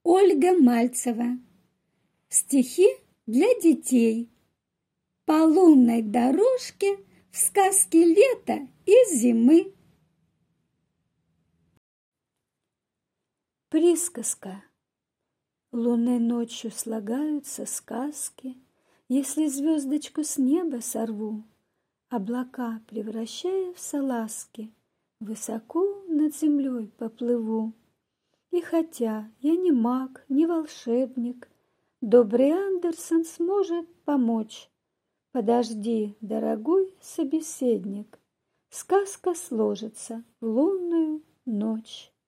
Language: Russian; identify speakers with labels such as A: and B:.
A: Ольга Мальцева. Стихи для детей. По лунной дорожке в сказке лета и зимы. Присказка. Лунной ночью слагаются сказки. Если звездочку с неба сорву, облака превращая в салазки, высоко над землей поплыву. И хотя я не маг, не волшебник, добрый Андерсон сможет помочь. Подожди, дорогой собеседник, сказка сложится в лунную ночь.